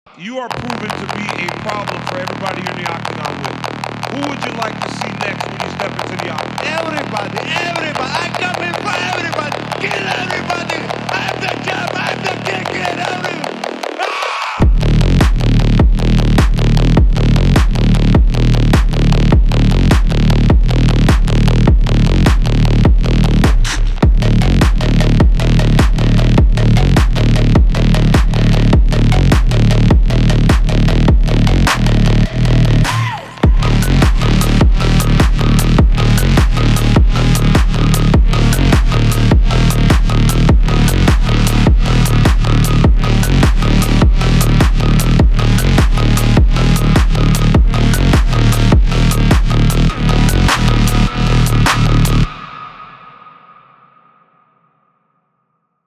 You are proven to be a problem for everybody in the octagon with. Who would you like to see next when you step into the octagon? Everybody. I come in for everybody. Kill everybody. I'm the champ. I'm the king. Kill everybody.